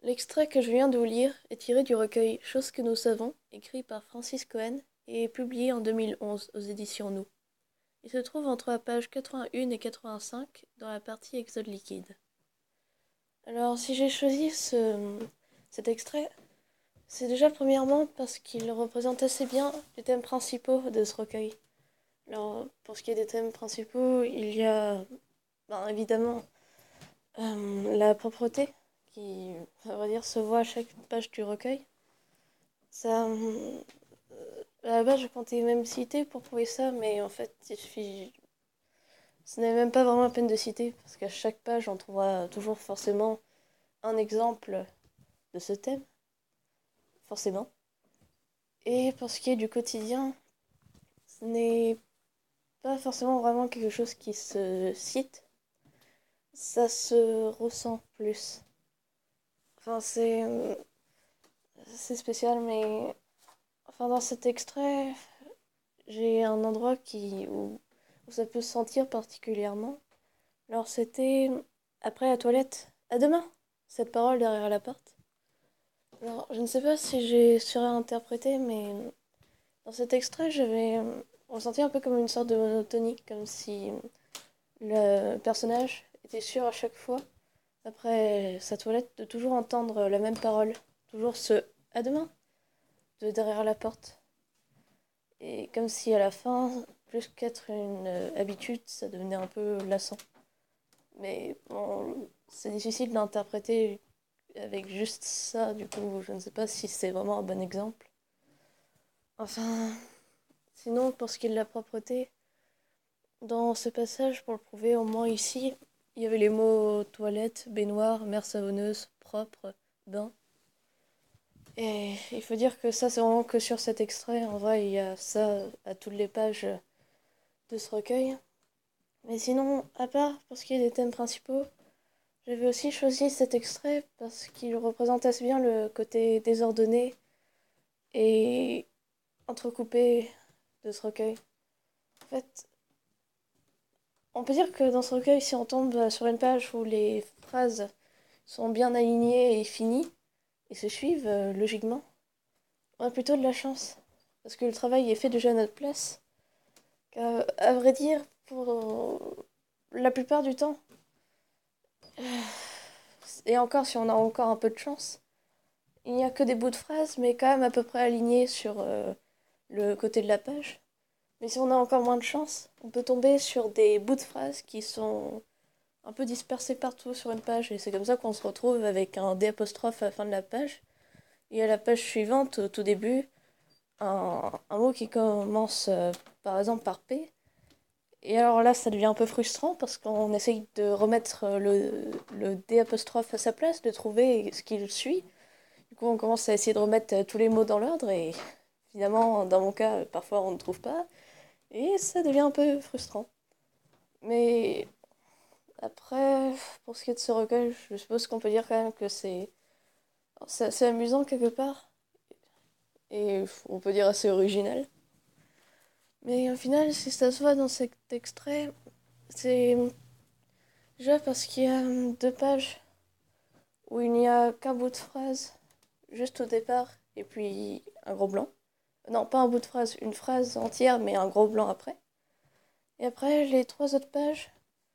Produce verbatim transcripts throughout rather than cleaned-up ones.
L'extrait que je viens de vous lire est tiré du recueil Choses que nous savons, écrit par Francis Cohen et publié en deux mille onze aux éditions Nous. Il se trouve entre la page quatre-vingt-un et quatre-vingt-cinq dans la partie Exode liquide. Alors, si j'ai choisi ce, cet extrait, c'est déjà premièrement parce qu'il représente assez bien les thèmes principaux de ce recueil. Alors, pour ce qui est des thèmes principaux, il y a ben, évidemment euh, la propreté, qui, à vrai dire, se voit à chaque page du recueil. Ça, euh, à la base, je comptais même citer pour prouver ça, mais en fait, il suffit. Ce n'est même pas vraiment la peine de citer, parce qu'à chaque page, on trouvera toujours forcément un exemple de ce thème, forcément. Et pour ce qui est du quotidien, ce n'est pas forcément vraiment quelque chose qui se cite, ça se ressent plus. Enfin, c'est c'est spécial, mais enfin, dans cet extrait, j'ai un endroit qui où, où ça peut se sentir particulièrement. Alors c'était après la toilette. À demain, cette parole derrière la porte. Alors je ne sais pas si j'ai surinterprété, mais dans cet extrait, j'avais ressenti un peu comme une sorte de monotonie, comme si le personnage était sûr à chaque fois, après sa toilette, de toujours entendre la même parole, toujours ce à demain de derrière la porte. Et comme si à la fin, plus qu'être une habitude, ça devenait un peu lassant. Mais bon, c'est difficile d'interpréter avec juste ça, du coup, je ne sais pas si c'est vraiment un bon exemple. Enfin, sinon, pour ce qui est de la propreté, dans ce passage, pour le prouver, au moins ici, il y avait les mots toilette, baignoire, mer savonneuse, propre, bain. Et il faut dire que ça, c'est vraiment que sur cet extrait. En vrai, il y a ça à toutes les pages de ce recueil. Mais sinon, à part pour ce qui est des thèmes principaux, j'avais aussi choisi cet extrait parce qu'il représente assez bien le côté désordonné et entrecoupé de ce recueil. En fait, on peut dire que dans ce recueil, si on tombe sur une page où les phrases sont bien alignées et finies, et se suivent euh, logiquement, on a plutôt de la chance. Parce que le travail est fait déjà à notre place. Car, à vrai dire, pour euh, la plupart du temps, et encore si on a encore un peu de chance, il n'y a que des bouts de phrases, mais quand même à peu près alignés sur euh, le côté de la page. Mais si on a encore moins de chance, on peut tomber sur des bouts de phrases qui sont un peu dispersés partout sur une page. Et c'est comme ça qu'on se retrouve avec un D apostrophe à la fin de la page. Et à la page suivante, au tout début, un, un mot qui commence euh, par exemple par P. Et alors là, ça devient un peu frustrant parce qu'on essaye de remettre euh, le, le D apostrophe à sa place, de trouver ce qui le suit. Du coup, on commence à essayer de remettre euh, tous les mots dans l'ordre et finalement, dans mon cas, parfois on ne trouve pas. Et ça devient un peu frustrant. Mais après, pour ce qui est de ce recueil, je suppose qu'on peut dire quand même que c'est c'est assez amusant quelque part. Et on peut dire assez original. Mais au final, si ça se voit dans cet extrait, c'est déjà parce qu'il y a deux pages où il n'y a qu'un bout de phrase, juste au départ, et puis un gros blanc. Non, pas un bout de phrase, une phrase entière, mais un gros blanc après. Et après, les trois autres pages,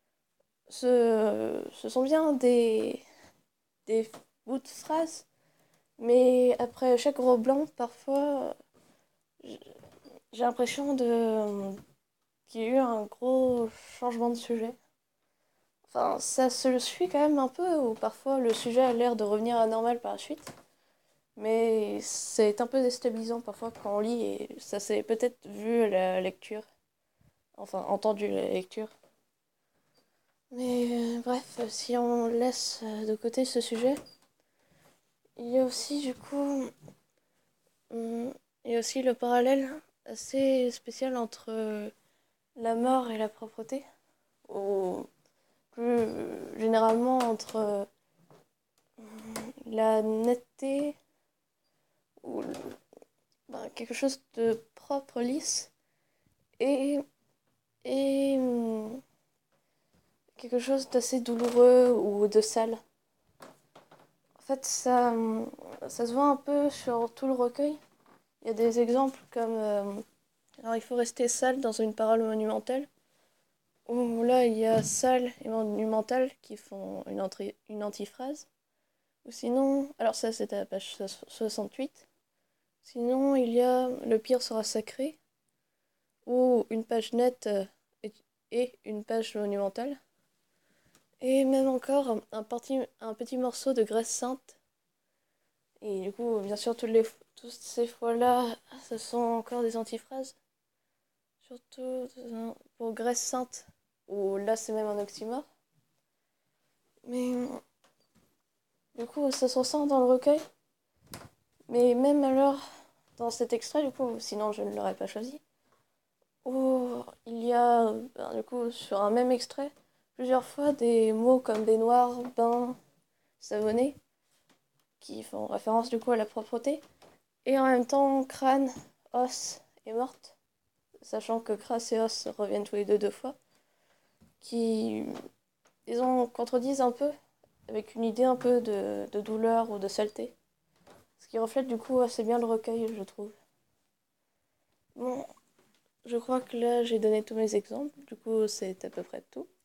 ce, ce sont bien des, des bouts de phrases, mais après chaque gros blanc, parfois, j'ai l'impression de qu'il y a eu un gros changement de sujet. Enfin, ça se suit quand même un peu, où parfois le sujet a l'air de revenir à normal par la suite. Mais c'est un peu déstabilisant parfois quand on lit, et ça s'est peut-être vu à la lecture. Enfin, entendu la lecture. Mais euh, bref, si on laisse euh, de côté ce sujet, il y a aussi du coup... hum, il y a aussi le parallèle assez spécial entre euh, la mort et la propreté. Ou plus généralement entre euh, la netteté ou ben, quelque chose de propre, lisse, et, et hum, quelque chose d'assez douloureux ou de sale. En fait, ça, ça se voit un peu sur tout le recueil. Il y a des exemples comme euh, alors, il faut rester sale dans une parole monumentale. Où là, il y a sale et monumental qui font une, entrée, une antiphrase. Ou sinon, alors ça, c'est à la page soixante-huit. Sinon, il y a le pire sera sacré. Ou une page nette euh, et, et une page monumentale. Et même encore un petit, un petit morceau de graisse sainte. Et du coup, bien sûr, toutes, les, toutes ces fois-là, ce sont encore des antiphrases. Surtout pour graisse sainte, où là, c'est même un oxymore. Mais du coup, ça se ressent dans le recueil. Mais même alors, dans cet extrait, du coup, sinon je ne l'aurais pas choisi, où il y a, ben, du coup, sur un même extrait, plusieurs fois des mots comme baignoire, bain, savonner, qui font référence du coup à la propreté, et en même temps crâne, os et morte, sachant que crasse et os reviennent tous les deux deux fois, qui, disons, contredisent un peu, avec une idée un peu de, de douleur ou de saleté, ce qui reflète du coup assez bien le recueil, je trouve. Bon, je crois que là j'ai donné tous mes exemples, du coup c'est à peu près tout.